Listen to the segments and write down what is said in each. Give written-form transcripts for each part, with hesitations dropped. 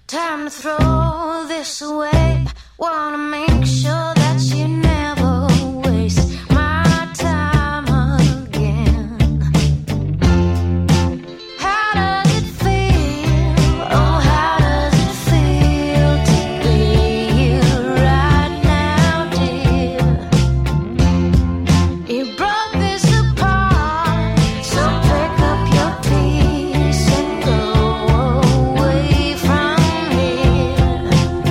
Time to throw this away. Wanna make sure that you never waste my time again. How does it feel? Oh, how does it feel to be you right now, dear? You broke this apart, so pick up your piece and go away from here.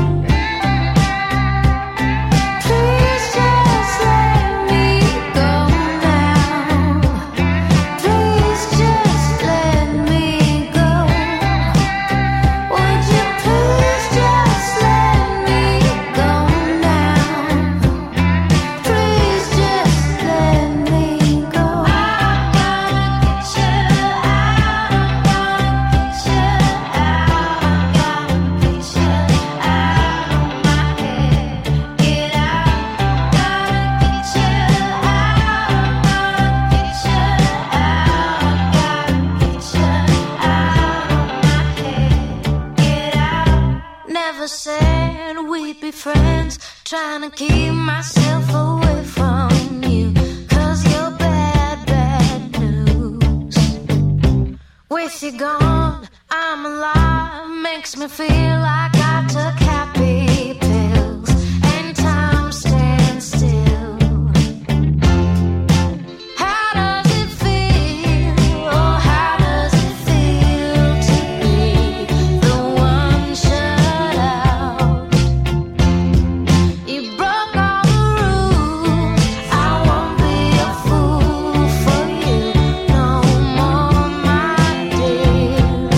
Please just let me go now. Please just let me go. Would you please just let me go now? Please just let me go. I'm gonna get you out. I'm gonna get you out. I'm gonna get you out of my head. Get out. Gotta get you out. I'm gonna get you out. Gotta get you out of my head. Get out. Never said we'd be friends. Trying to keep myself away from you. 'Cause you're bad, bad news. With you gone, I'm alive. Makes me feel like I took happy pills. And time stands still. How does it feel? Oh, how does it feel to be the one shut out? You broke all the rules. I won't be a fool for you no more, my dear.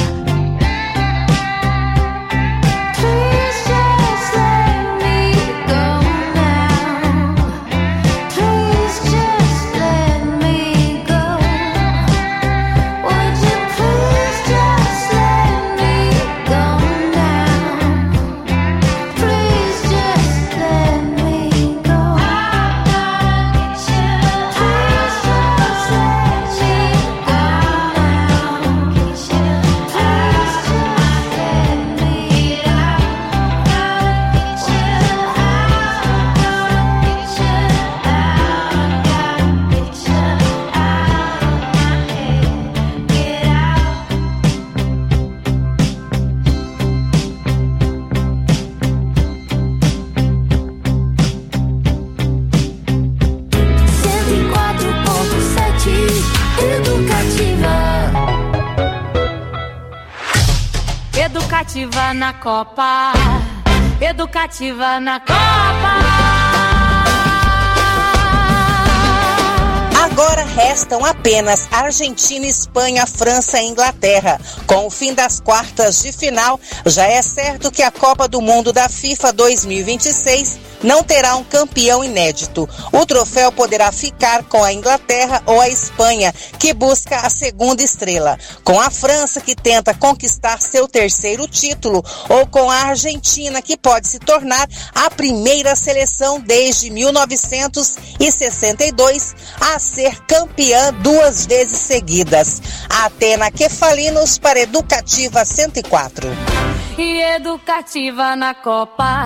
Please just let me go now. Please just let me go. Would you please just let me go now? Please just let me go. I'm gonna get you out. Please just let me go now. Get you out. Please just let me out. Gotta get you out. Gotta get you out. Gotta get you out of my head. Get out. Educativa na Copa. Educativa na Copa. Agora restam apenas Argentina, Espanha, França e Inglaterra. Com o fim das quartas de final, já é certo que a Copa do Mundo da FIFA 2026 não terá um campeão inédito. O troféu poderá ficar com a Inglaterra ou a Espanha, que busca a segunda estrela, com a França, que tenta conquistar seu terceiro título, ou com a Argentina, que pode se tornar a primeira seleção desde 1962 a ser campeã 2 vezes seguidas. Atena Kefalinos para Educativa 104. E educativa na Copa.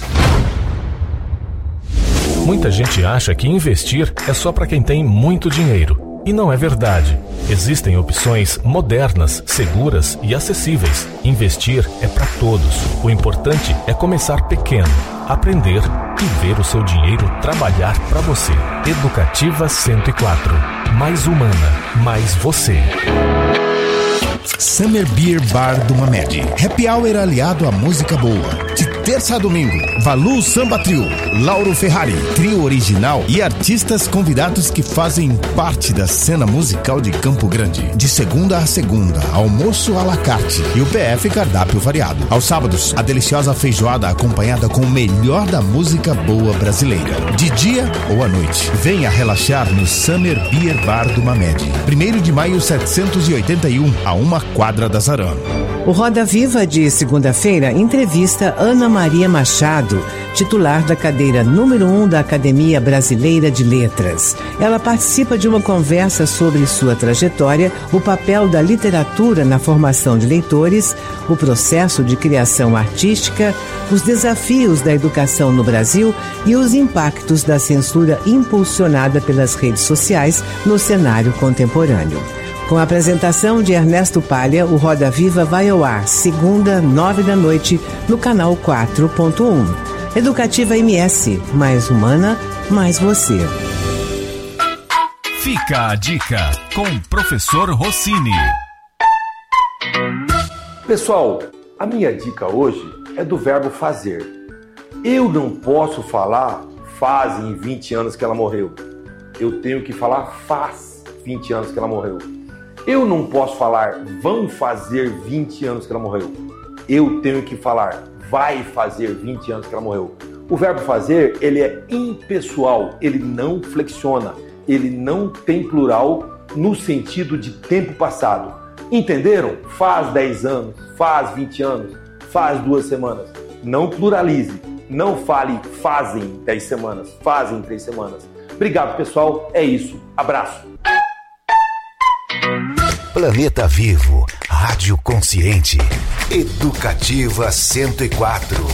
Muita gente acha que investir é só para quem tem muito dinheiro. E não é verdade. Existem opções modernas, seguras e acessíveis. Investir é para todos. O importante é começar pequeno, aprender e ver o seu dinheiro trabalhar para você. Educativa 104. Mais humana, mais você. Summer Beer Bar do Mamed. Happy Hour aliado à música boa. De terça a domingo, Valu Samba Trio, Lauro Ferrari, trio original e artistas convidados que fazem parte da cena musical de Campo Grande. De segunda a segunda, almoço à la carte e o PF cardápio variado. Aos sábados, a deliciosa feijoada acompanhada com o melhor da música boa brasileira. De dia ou à noite, venha relaxar no Summer Beer Bar do Mamed. 1º de maio 781, a uma quadra da Zarã. O Roda Viva de segunda-feira entrevista Ana Maria Machado, titular da cadeira número 1 da Academia Brasileira de Letras. Ela participa de uma conversa sobre sua trajetória, o papel da literatura na formação de leitores, o processo de criação artística, os desafios da educação no Brasil e os impactos da censura impulsionada pelas redes sociais no cenário contemporâneo. Com a apresentação de Ernesto Palha, o Roda Viva vai ao ar, segunda, 21h, no canal 4.1. Educativa MS, mais humana, mais você. Fica a dica com o professor Rossini. Pessoal, a minha dica hoje é do verbo fazer. Eu não posso falar fazem 20 anos que ela morreu. Eu tenho que falar faz 20 anos que ela morreu. Eu não posso falar vão fazer 20 anos que ela morreu. Eu tenho que falar vai fazer 20 anos que ela morreu. O verbo fazer, ele é impessoal, ele não flexiona, ele não tem plural no sentido de tempo passado. Entenderam? Faz 10 anos, faz 20 anos, faz 2 semanas. Não pluralize, não fale fazem 10 semanas, fazem 3 semanas. Obrigado, pessoal, é isso. Abraço. Planeta Vivo, Rádio Consciente, Educativa 104.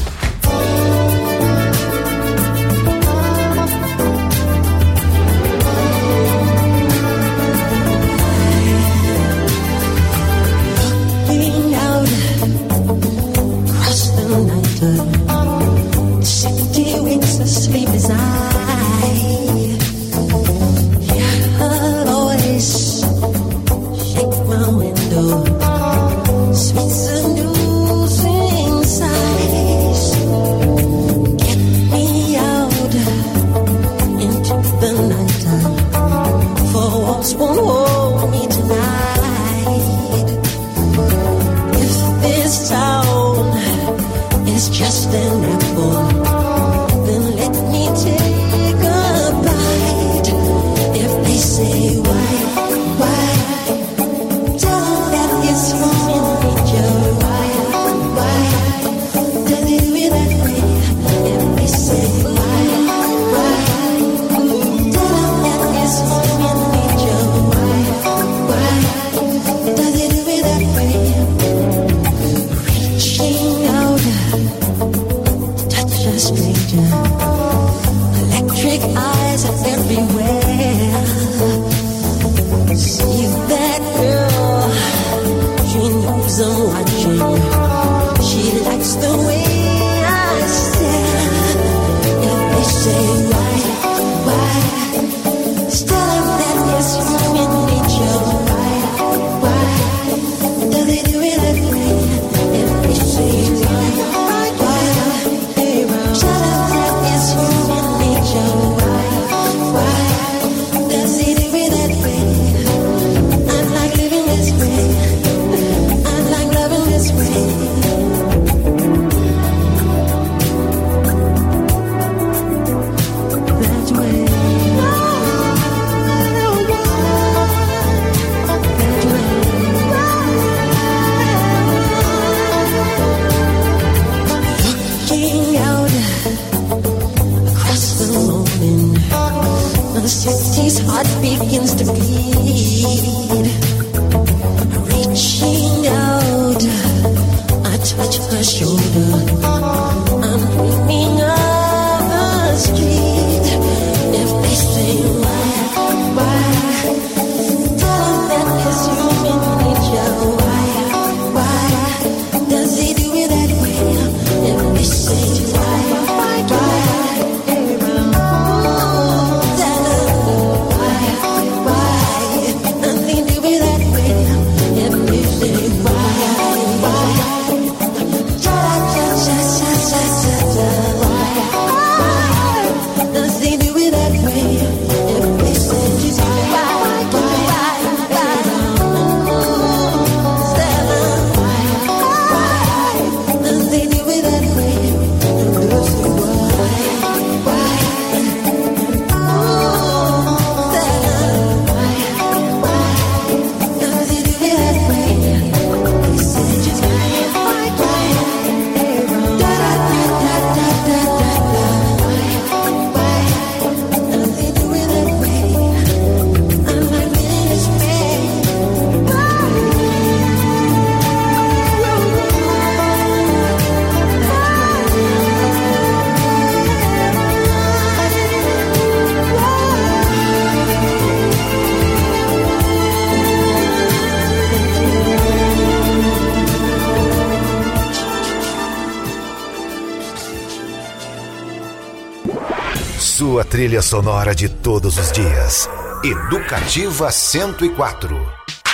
sua trilha sonora de todos os dias. Educativa 104.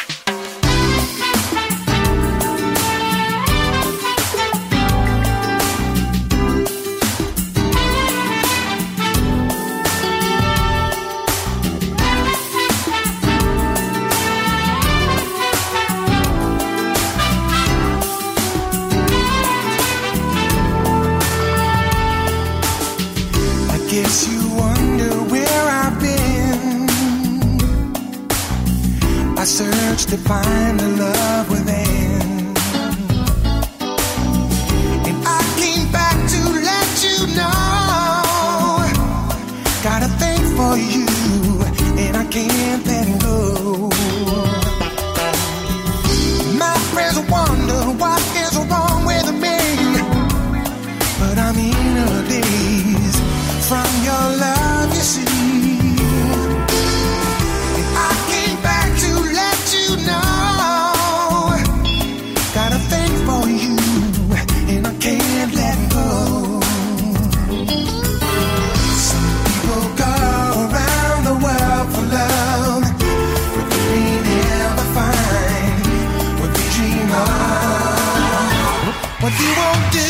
Guess you wonder where I've been. I searched to find the love within, and I came back to let you know. Got a thing for you, and I can't let it go. My friends wonder what is wrong with me, but I'm in a daze from your love, you see. And I came back to let you know. Got a thing for you, and I can't let go. Some people go around the world for love, but they never find what they dream of. What you won't do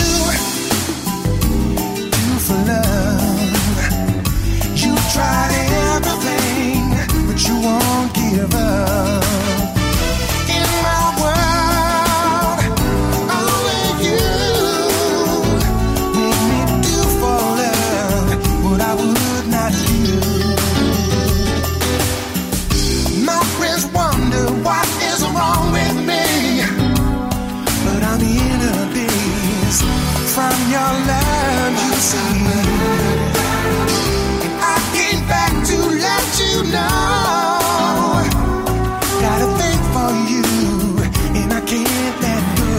for love. You tried everything, but you won't give up. In my world, only you make me do for love what I would not do. My friends wonder what is wrong with me, but I'm in a daze from your love, you see. And I came back to let you know. Got a thing for you, and I can't let go.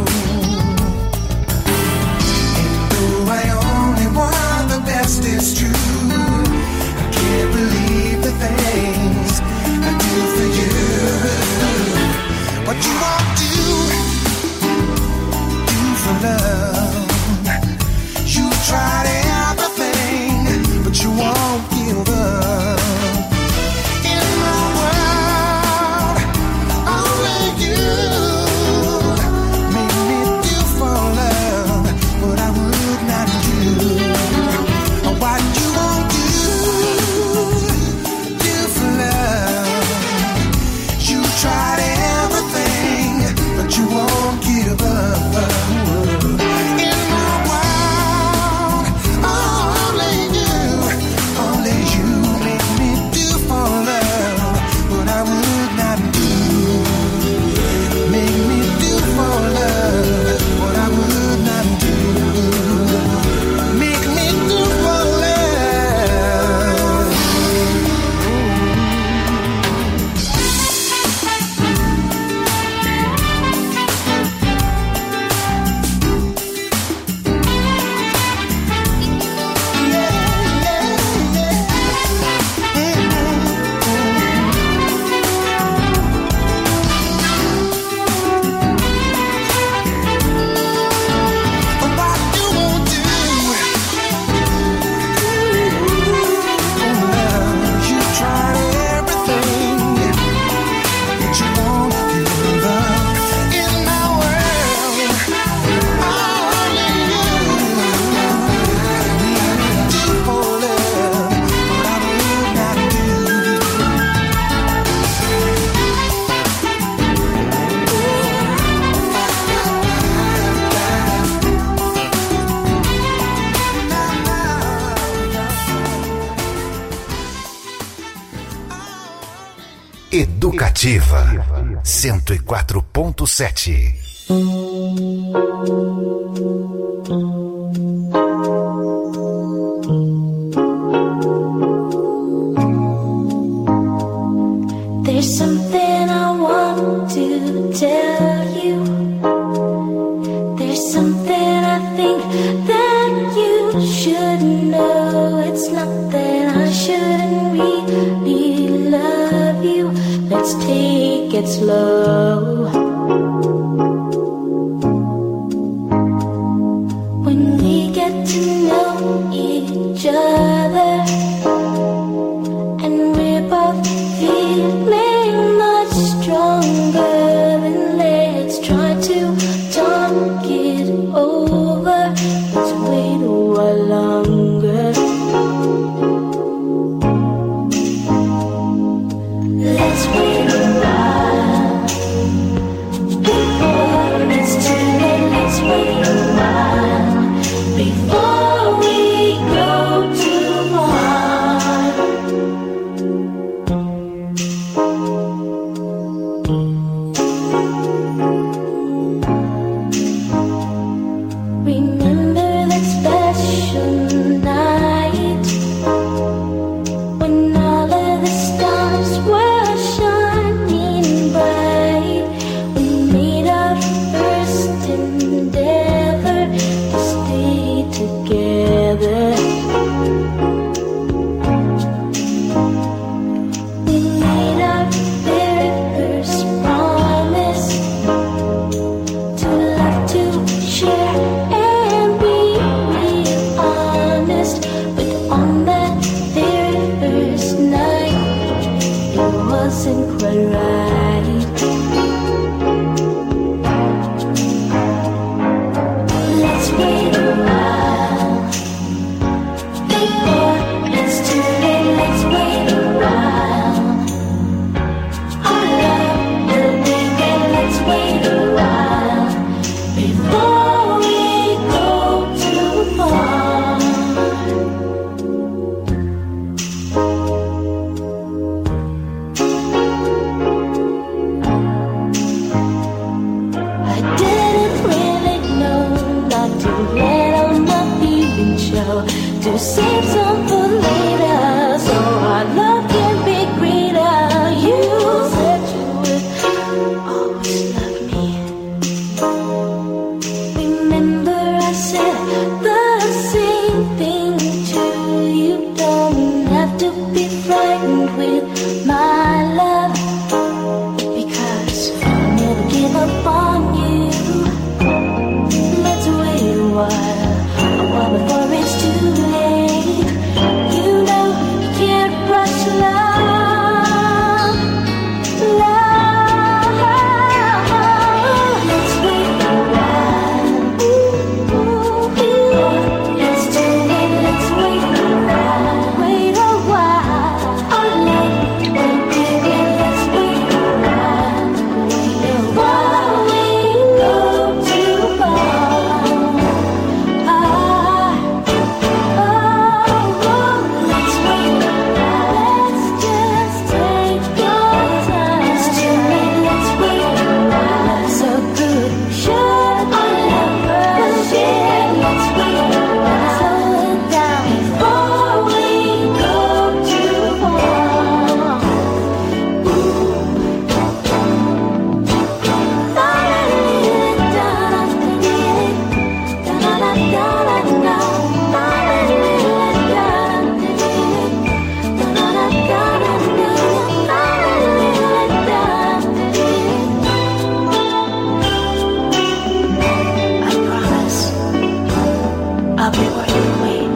And though I only want the best, it's true. I can't believe the things I do for you. What you won't do for love. You tried everything, but you won't give up. In my world, only you make me do for love what I would not do. What you won't do for love. You tried everything, but you won't give up. Educativa 104.7. There's something I want to tell you. There's something I think that you should know. It's not that I shouldn't really love you. Let's take it slow. When we get to know each other, over. Let's wait a while longer. Let's wait a while before it's too late. Let's wait a while before we go too far. Remember that special night when all of the stars were shining bright. We made our first endeavor to stay together. We made our very first promise to love, to share, and be real honest. But on that very first night, it wasn't quite right. Let's wait a while before it's too late. Let's wait a while. Our love will begin. Let's wait a while before we go too far. I didn't really know not to let all my feelings show, to save some for later, so our love can be greater. You said you would always love me. Remember I said the same thing to you. Don't have to be frightened with my love, because I'll never give up on you. Let's wait a while before it's too late. You know you can't rush love, love. Let's wait a while. It's too late. Let's wait a while. Wait a while. Our love will begin. Let's wait a while. Wait a while. We go too far. Let's wait a while. Let's just take your time. It's too late. Let's wait a while. So good. Should I never share? Let's wait a while. Slow it down before we go too far. I promise I'll be worth the wait.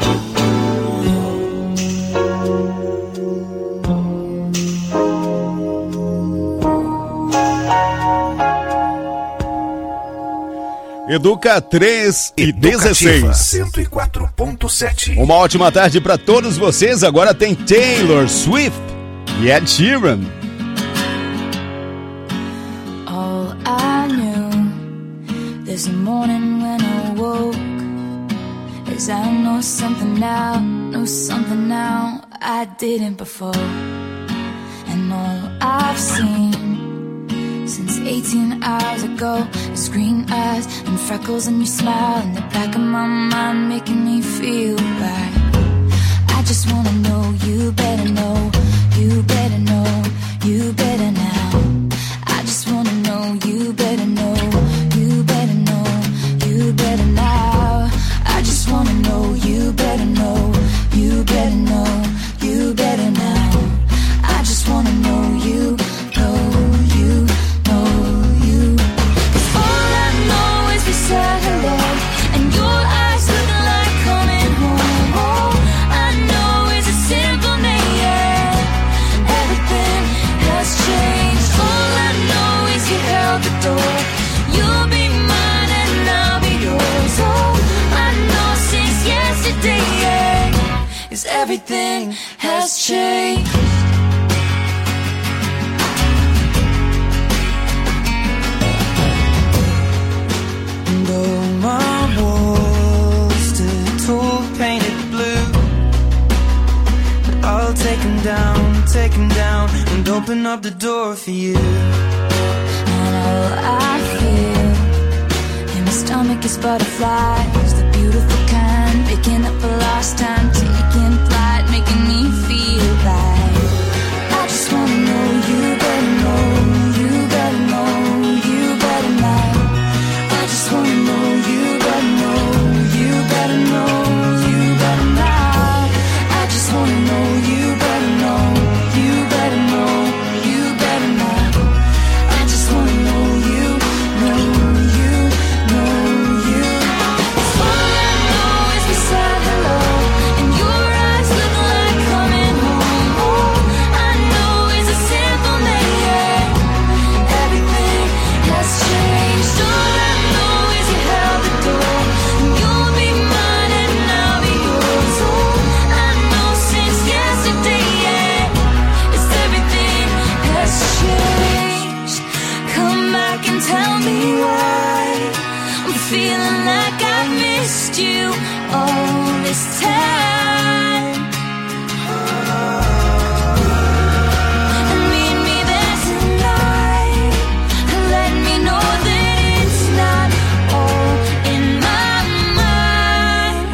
Educa 3 e 16. 104.7. Uma ótima tarde para todos vocês. Agora tem Taylor Swift e Ed Sheeran. All I knew this morning when I woke is I know something now I didn't before. And all I've seen since 18 hours ago is green eyes and freckles and your smile in the back of my mind making me feel right. I just wanna know, you better know, you better know, you better now. I just wanna know, you better know, you better know, you better now. I just wanna know, you better know, you better know, you better now. I just wanna know, you know, you know, you. 'Cause all I know is we said hello and your eyes looking like coming home. All I know is a simple name, yeah. everything has changed. And all my walls stood tall, painted blue, but I'll take them down, and open up the door for you. And all I feel in my stomach is butterflies, the beautiful kind, picking up for last time, taking flight, making me feel right. I just wanna know you better know, you better know, you better know. I just wanna know you better know, you better know, you better know. I just wanna know you better know, you better know, you better know. I just wanna know you, know you, know you. All I know is beside the road, and your eyes look like coming home. All I know is a simple name. Everything has changed. All I know is you held the door, and you'll be mine and I'll be yours. All I know since yesterday, yeah, is everything has changed. Come back and tell me why I'm feeling like I've missed you all this time. And meet me there tonight, and let me know that it's not all in my mind.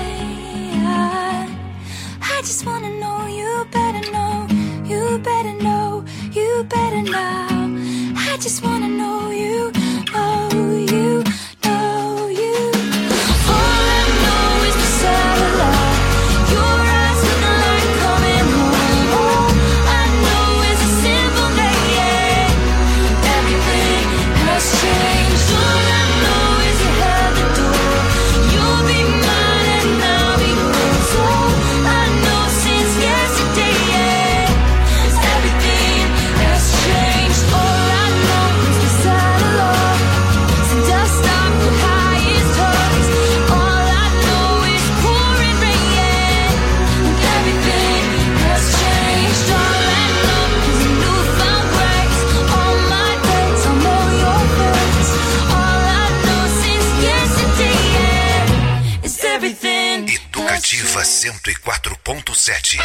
I just wanna know you better know, you better know, you better know. I just wanna know you, oh you, know you. All I know is beside the light, your eyes look like coming home. All I know is a simple name. Everything has changed. All I know is you held the door, you'll be mine and I'll be yours. All I know since yesterday, yeah, is everything has changed. All I know is beside the love, some dust off the highest hugs. All I know is pouring rain, and everything has changed. All I know is a newfound grace. All my days, I know your face. All I know since yesterday, yeah, is everything has Educativa 104.7.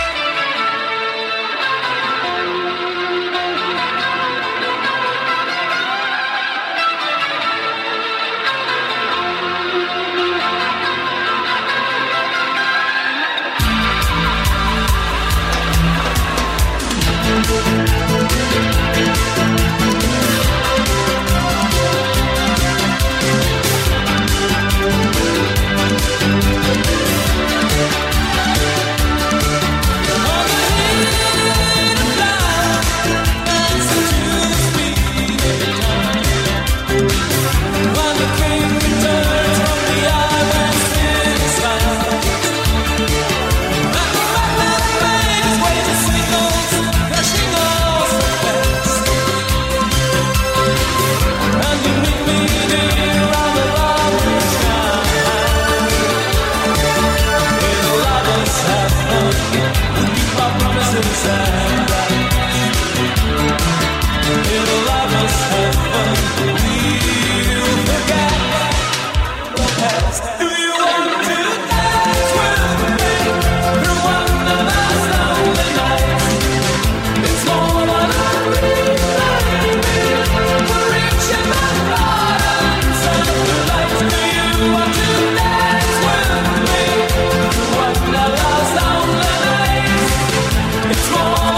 It's more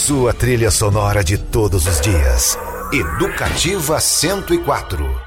sua trilha sonora de todos os dias. Educativa 104.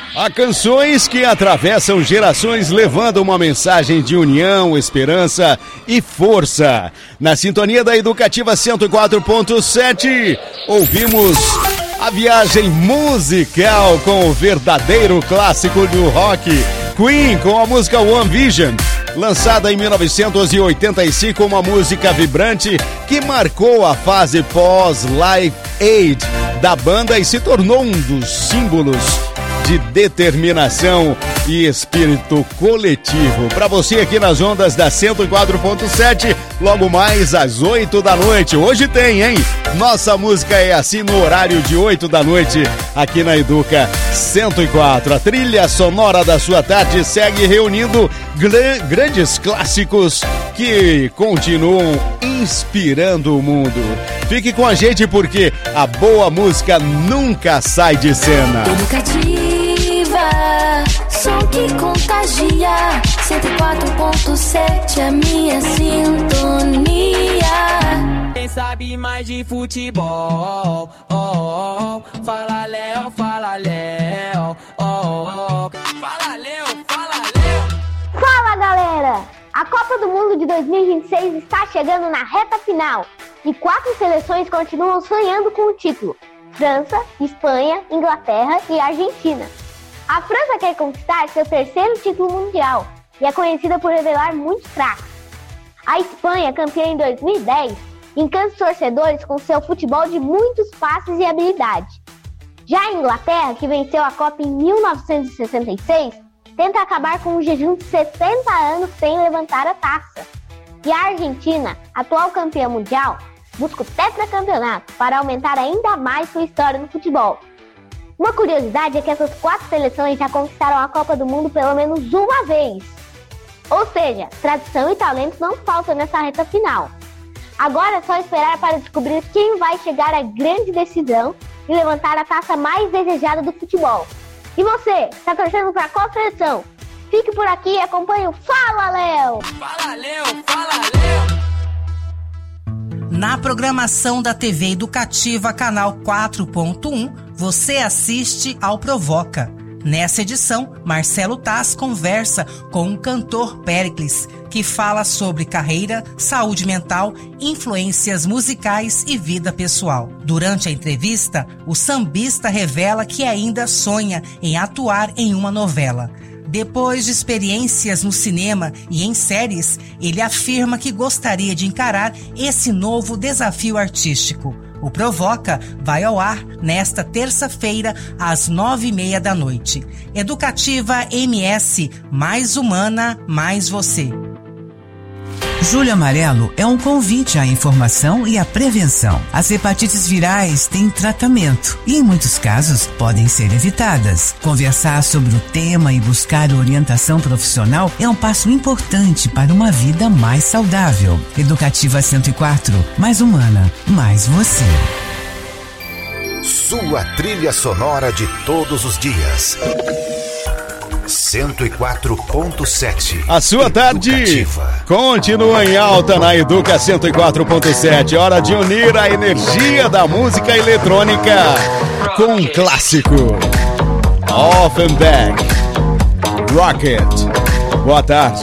Há canções que atravessam gerações, levando uma mensagem de união, esperança e força. Na sintonia da Educativa 104.7, ouvimos a viagem musical com o verdadeiro clássico do rock, Queen, com a música One Vision, lançada em 1985, uma música vibrante que marcou a fase pós-Live Aid da banda e se tornou um dos símbolos de determinação e espírito coletivo. Para você aqui nas ondas da 104.7, logo mais às 8 da noite. Hoje tem, hein? Nossa música é assim no horário de 8 da noite, aqui na Educa 104. A trilha sonora da sua tarde segue reunindo grandes clássicos que continuam inspirando o mundo. Fique com a gente porque a boa música nunca sai de cena. Som que contagia, 104.7 é minha sintonia. Quem sabe mais de futebol, fala Léo, fala Léo, fala Léo, fala Léo. Fala galera! A Copa do Mundo de 2026 está chegando na reta final e 4 seleções continuam sonhando com o título: França, Espanha, Inglaterra e Argentina. A França quer conquistar seu 3º título mundial e é conhecida por revelar muitos craques. A Espanha, campeã em 2010, encanta os torcedores com seu futebol de muitos passes e habilidade. Já a Inglaterra, que venceu a Copa em 1966, tenta acabar com um jejum de 70 anos sem levantar a taça. E a Argentina, atual campeã mundial, busca o tetracampeonato para aumentar ainda mais sua história no futebol. Uma curiosidade é que essas 4 seleções já conquistaram a Copa do Mundo pelo menos uma vez. Ou seja, tradição e talento não faltam nessa reta final. Agora é só esperar para descobrir quem vai chegar à grande decisão e levantar a taça mais desejada do futebol. E você, está torcendo para qual seleção? Fique por aqui e acompanhe o Fala Léo! Fala Léo, fala Léo. Na programação da TV Educativa, canal 4.1, você assiste ao Provoca. Nessa edição, Marcelo Taz conversa com o cantor Péricles, que fala sobre carreira, saúde mental, influências musicais e vida pessoal. Durante a entrevista, o sambista revela que ainda sonha em atuar em uma novela. Depois de experiências no cinema e em séries, ele afirma que gostaria de encarar esse novo desafio artístico. O Provoca vai ao ar nesta terça-feira, às 9h30 da noite. Educativa MS, mais humana, mais você. Julho Amarelo é um convite à informação e à prevenção. As hepatites virais têm tratamento e, em muitos casos, podem ser evitadas. Conversar sobre o tema e buscar orientação profissional é um passo importante para uma vida mais saudável. Educativa 104, mais humana, mais você. Sua trilha sonora de todos os dias. 104.7. A sua tarde continua em alta na Educa 104.7. Hora de unir a energia da música eletrônica com um clássico. Offenbach, Rocket. Boa tarde.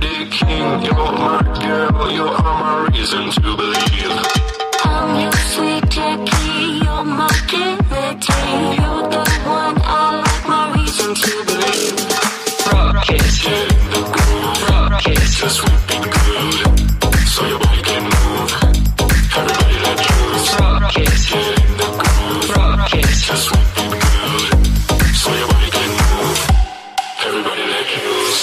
big king. You're my girl, you are my reason to believe. I'm your sweet Jackie, you're my divinity. You're the one I like, my reason to believe. Rock it, get in the groove. Rock it, just whipping good, so your body can move. Everybody let loose. Rock it, get in the groove. Rock it, just whipping good, so your body can move. Everybody let loose.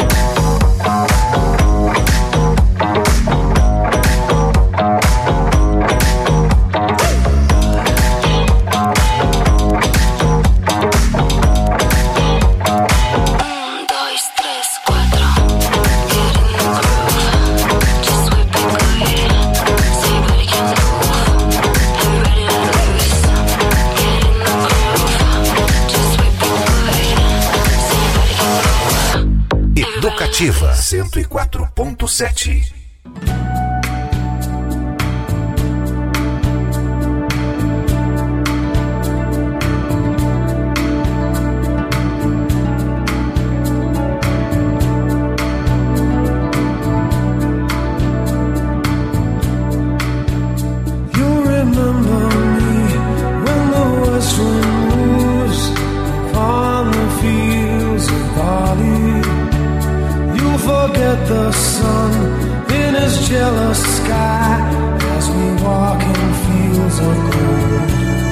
Educativa 104.7. The sun in his jealous sky as we walk in fields of gold.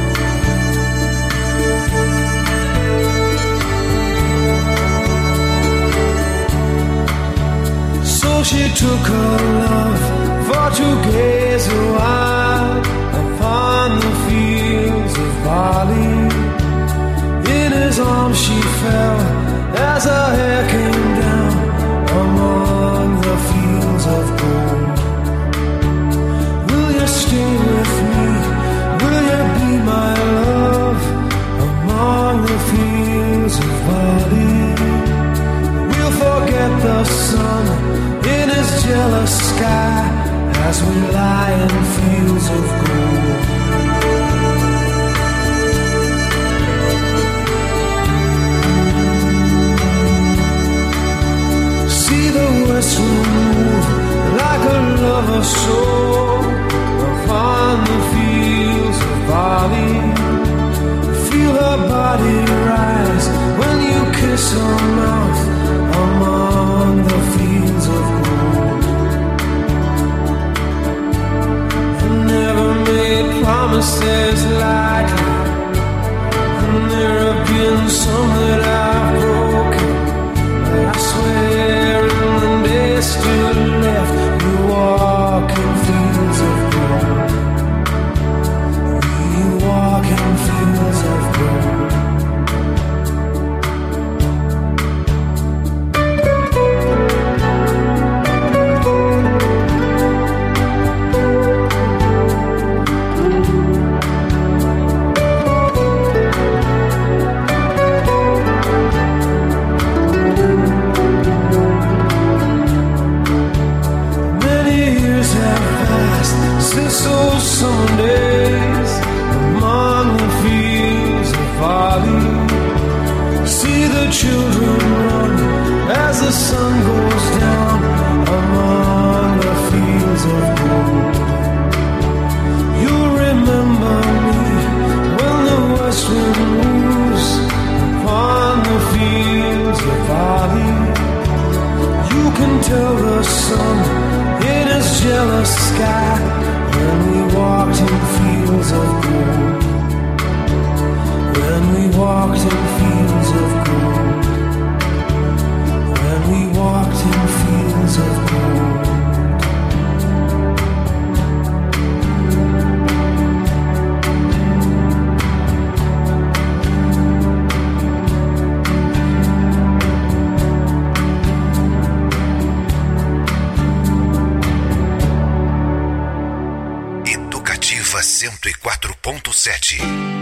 So she took her love for to gaze a while upon the fields of barley. In his arms she fell as her hair came down among the fields of gold. Will you stay with me? Will you be my love among the fields of barley? We'll forget the sun in his jealous sky as we lie in fields of gold. West will move like a lover's soul upon the fields of barley. Feel her body rise when you kiss her mouth among the fields of gold. I never made promises lightly, and there have been some that I've broken, but I swear still left, you walk in fields of gold. We walk in fields of gold. Since those summer days among the fields of barley, see the children run as the sun goes down among the fields of gold. You remember me when the west wind moves upon the fields of barley. You can tell the sun in his jealous sky when we walked in fields of gold. When we walked in fields of gold. When we walked in fields of gold. Educativa 104.7.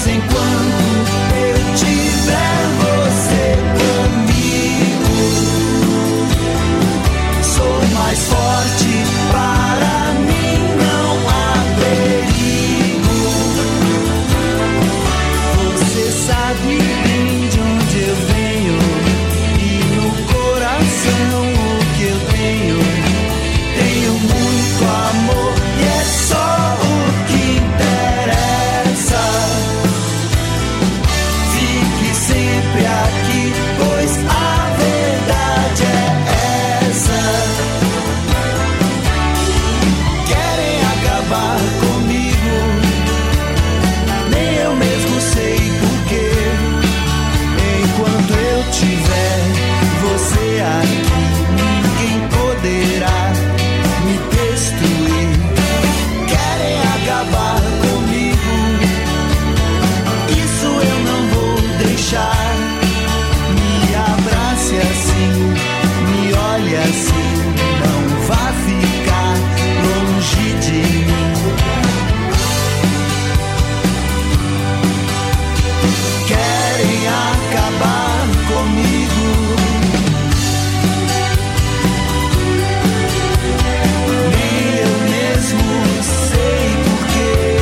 Mas enquanto eu tiver você comigo, sou mais forte, para mim não há perigo. Você sabe bem de onde eu venho e no coração o que eu tenho. Tenho muito amor e é só o que interessa. Fique sempre aqui, pois a verdade é essa. Querem acabar comigo, nem eu mesmo sei porquê. Enquanto eu tiver você aqui, ninguém poderá me destruir. Querem acabar comigo, isso eu não vou deixar. Me abrace assim, me olhe assim, não vá ficar longe de mim. Querem acabar comigo, nem eu mesmo sei porquê.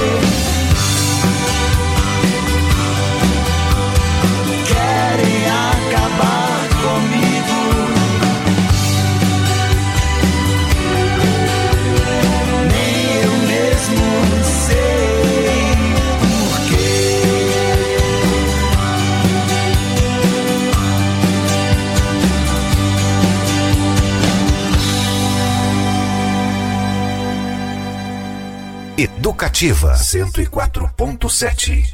Querem acabar comigo, nem eu mesmo sei porquê. Educativa 104.7.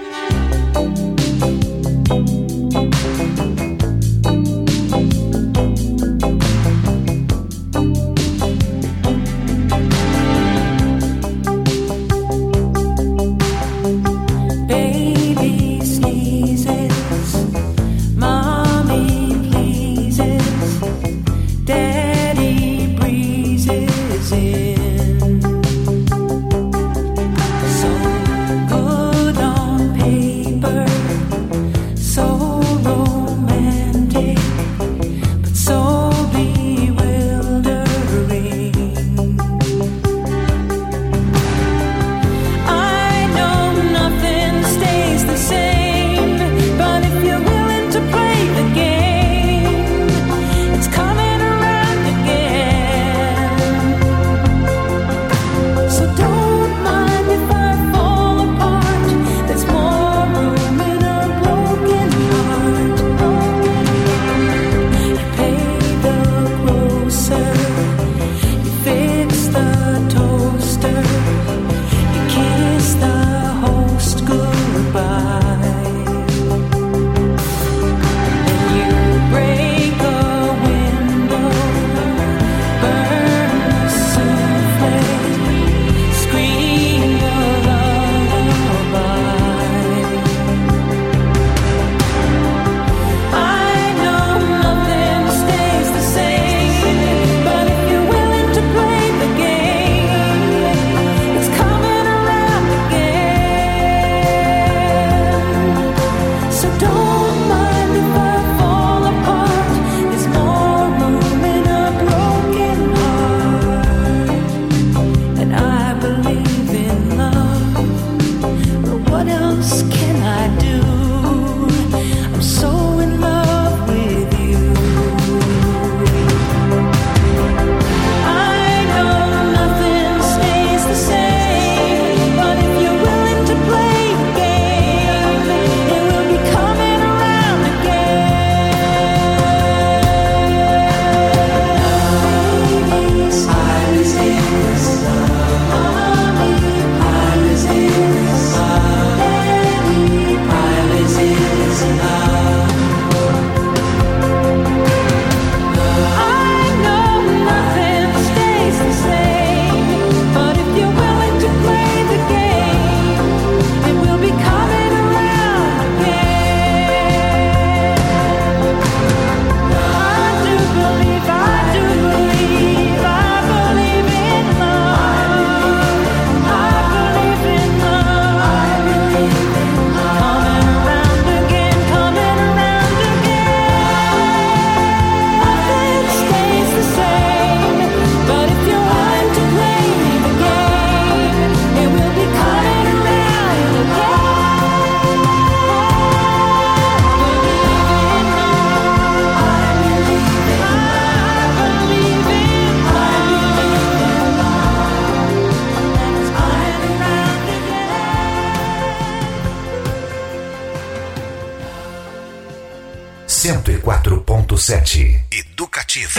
Baby sneezes, mommy pleases, daddy breezes in. So good on paper, so romantic, but so bewildering. I know nothing stays the same, but if you're willing to play the game, it's coming around again. So don't mind if I fall apart. There's more room in a broken heart. You pay the grocer, you fix the toaster, you kiss the host goodbye, and you break a window, burn the souffle, scream a lullaby. I know nothing stays the same, but if you're willing to play the game, it's coming around again. So don't mind if I fall apart. There's more room in a broken heart, and I believe in love. But what else can I do? I'm so in love with you. I know nothing stays the same, but if you're willing to play the game, it will be coming around again. I resist, mommy, I resist, daddy 104.7. Educativa.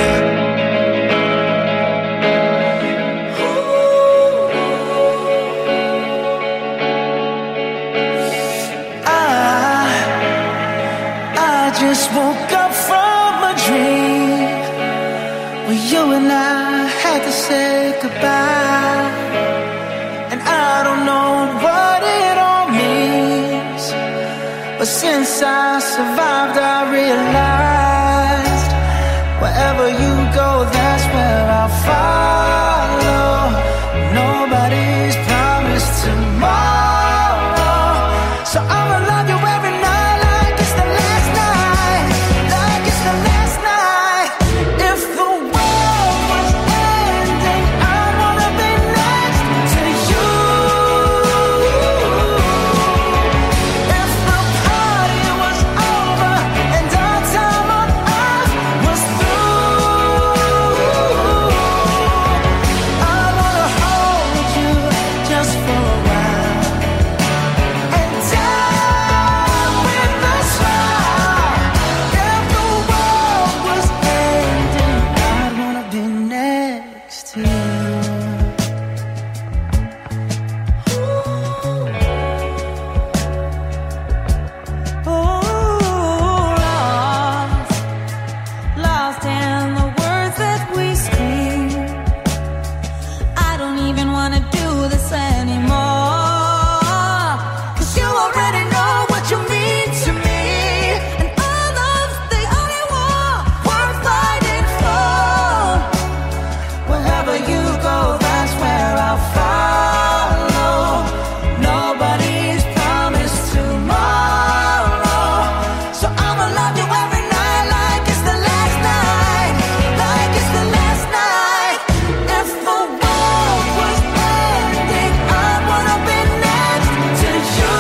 I just woke up from a dream where you and I had to say goodbye, and I don't know what it all means, but since I survived I realized wherever you go, that's where I'll follow. Nobody's promised tomorrow, so I'ma love you every night like it's the last night, like it's the last night. If the world was ending, I wanna be next to you. If the party was over and our time on earth was through, I wanna hold you just for a while and die with a smile. If the world was ending, I'd wanna be next to you. Lost in the words that we scream. I don't even wanna do this anymore, 'cause you already know what you mean to me, and our love's the only war worth fighting for. Wherever you go, that's where I'll follow. Nobody's promised tomorrow, so I'ma love you every night like it's the last night, like it's the last night. If the world was ending, I wanna be next to you.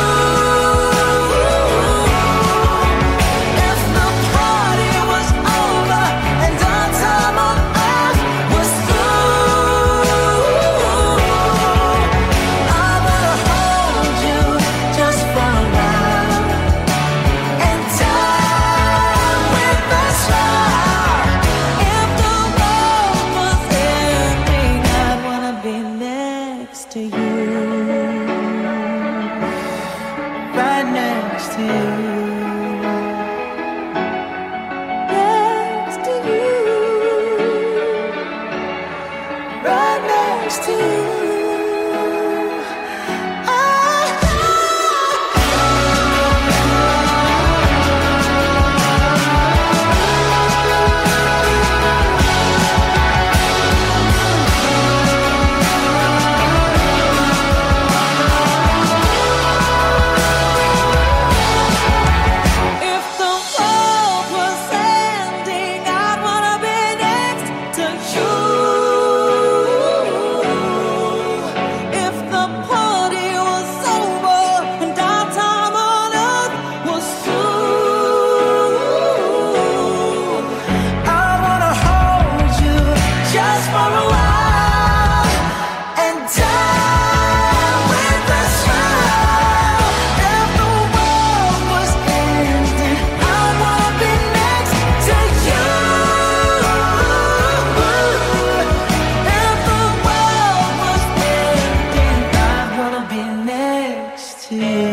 If the party was over and our time on earth was through, I wanna hold you just for a while and die with a smile. If the world was ending, I'd wanna be next to you, Right next to you. next to you. Right next to you. If the world was ending, I'd wanna be next to you. If the party was over and our time on earth was through, I wanna hold you just for a while and die with a smile. If the world was ending, I wanna be next to you. If the world was ending, I wanna be next to you.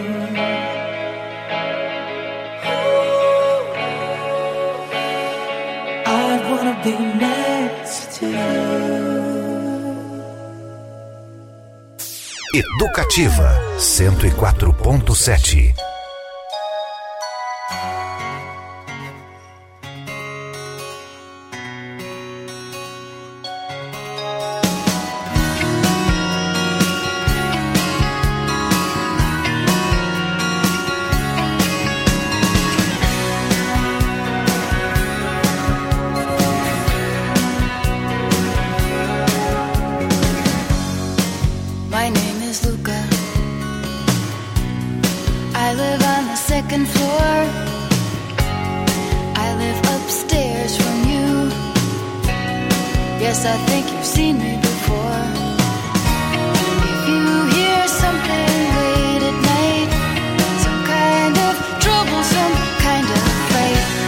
I wanna be next to you. Educativa 104.7. my name is Luca. I live on the second floor. I live upstairs from you. Yes, I think you've seen me before. If you hear something late at night, some kind of trouble, some kind of fight,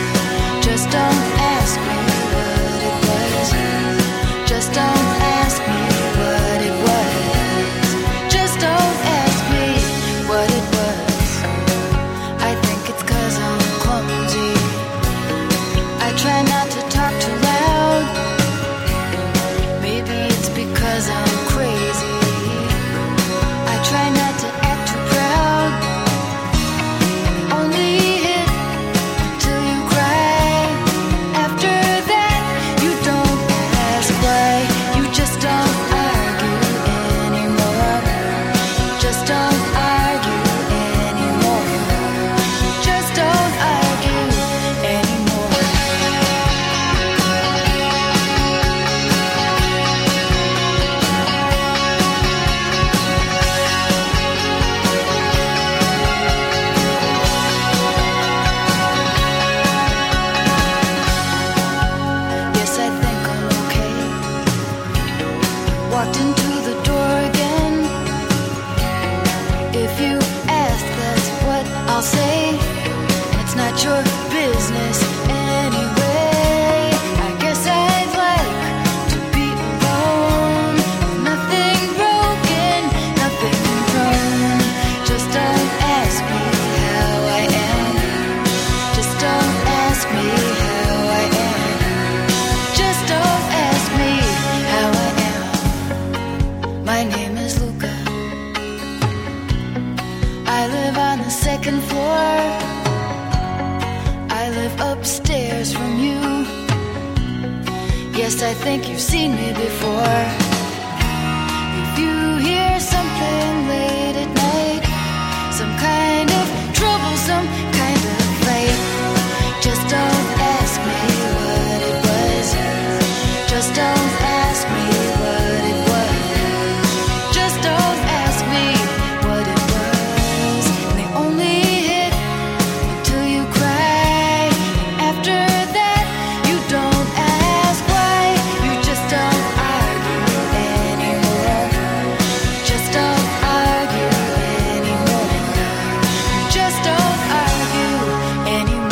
I'll say, and it's not your business anyway. I guess I'd like to be alone, with nothing broken, nothing wrong. Just don't ask me how I am. Just don't ask me how I am. Just don't ask me how I am. My name is Luca. I live on the second floor. I live upstairs from you. Yes, I think you've seen me before. If you hear something late at night, some kind of trouble, some kind of fight, just don't ask me what it was. Just don't ask me what it was. Just don't ask me what it was. And they only hit until you cry. And after that, you don't ask why. You just don't argue anymore. Just don't argue anymore. Just don't argue anymore.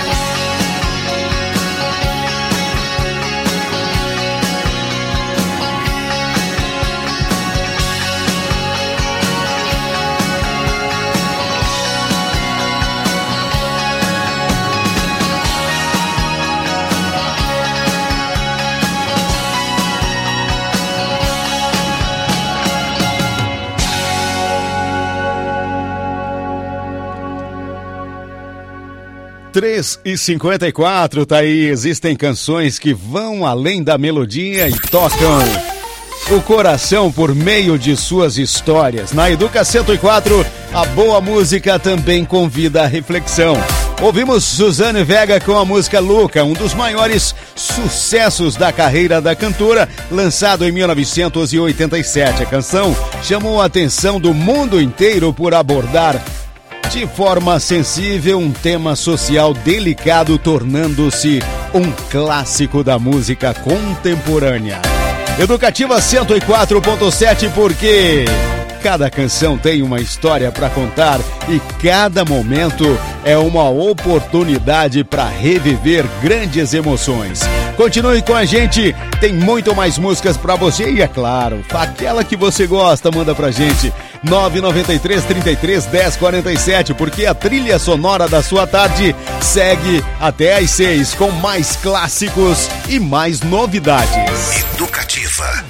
3h54, tá aí. Existem canções que vão além da melodia e tocam o coração por meio de suas histórias. Na Educa 104, a boa música também convida à reflexão. Ouvimos Suzane Vega com a música Luca, um dos maiores sucessos da carreira da cantora, lançado em 1987. A canção chamou a atenção do mundo inteiro por abordar de forma sensível um tema social delicado, tornando-se um clássico da música contemporânea. Educativa 104.7, porque cada canção tem uma história para contar e cada momento é uma oportunidade para reviver grandes emoções. Continue com a gente, tem muito mais músicas para você e, é claro, aquela que você gosta, manda pra gente. 993 33 10 47, porque a trilha sonora da sua tarde segue até às 6 com mais clássicos e mais novidades. Educativa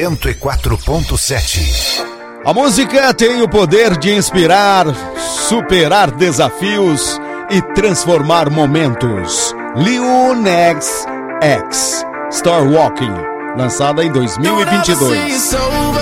104.7. A música tem o poder de inspirar, superar desafios e transformar momentos. Lil Nas X, Star Walking, lançada em 2022.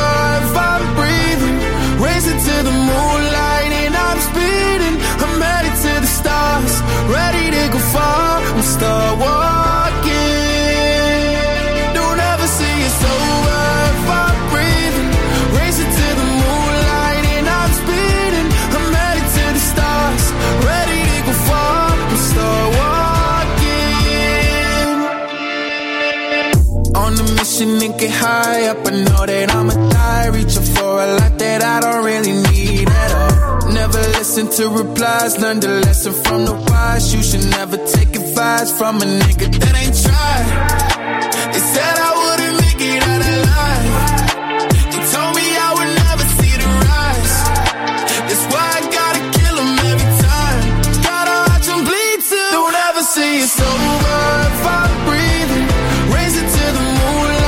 And get high up, I know that I'ma die, reaching for a lot that I don't really need at all. Never listen to replies, learn the lesson from the wise. You should never take advice from a nigga that ain't tried. They said I wouldn't make it out alive. They told me I would never see the rise. That's why I gotta kill them every time. Gotta watch them bleed too. Don't ever say it's over if I'm breathing. Raise it to the moonlight.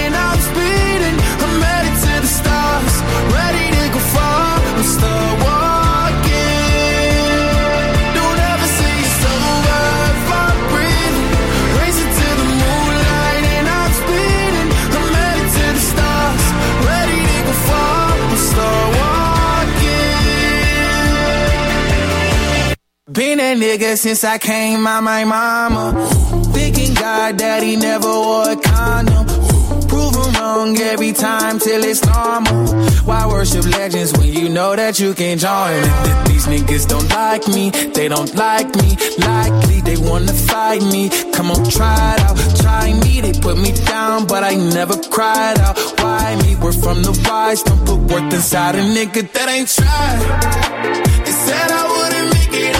Start walking. Don't ever say it's over if I'm breathing. Raise it to the moonlight and I'm speeding. I'm headed to the stars, ready to go far. Start walking. Been that nigga since I came out my mama. Thinking God that he never wore a condom. Prove them wrong every time till it's normal. Why worship legends when you know that you can join? These niggas don't like me, they don't like me. Likely they wanna fight me. Come on, try it out, try me. They put me down, but I never cried out. Why me? We're from the wise, don't put worth inside a nigga that ain't tried. They said I wouldn't make it.